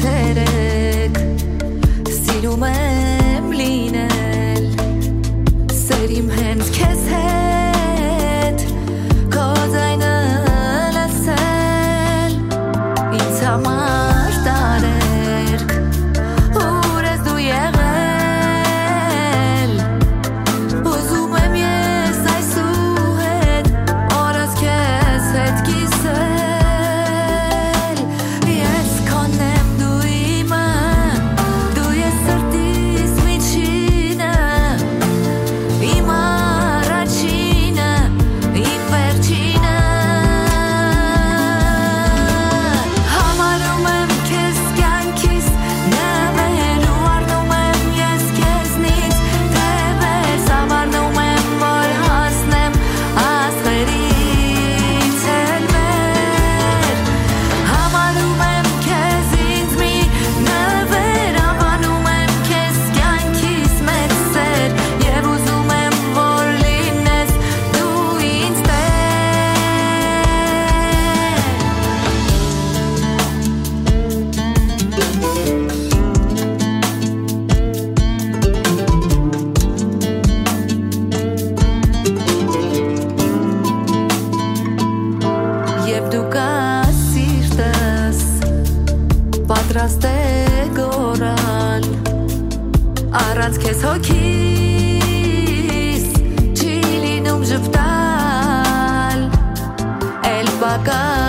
ցերեկ սիրում եմ լինել սերիմ հենց քեզ հետ քո ձայնը լսել ինձ համար տարերկ ուր ես դու եղել ուզում եմ ես այսուհետ օրս քեզ հետ կիսել ես քոնեմ դու իմը դու ես սրտիս միջինը իմ առաջինը իմ վերջինը համարում եմ քեզ կյանքիս նվեր ու առնում եմ ես քեզնից թևեր սավառնում եմ որ հասնեմ աստղերից էլ վեր համարում եմ քեզ ինձ մի նվեր անվանում եմ քեզ կյանքիս մեծ սեր և ուզում եմ որ լինես դու ինձ տեր Եվ դու կա սիրտս պատրաստ է գորալ առանց քեզ հոգիս չի լինում ժպտալ էլ պակաս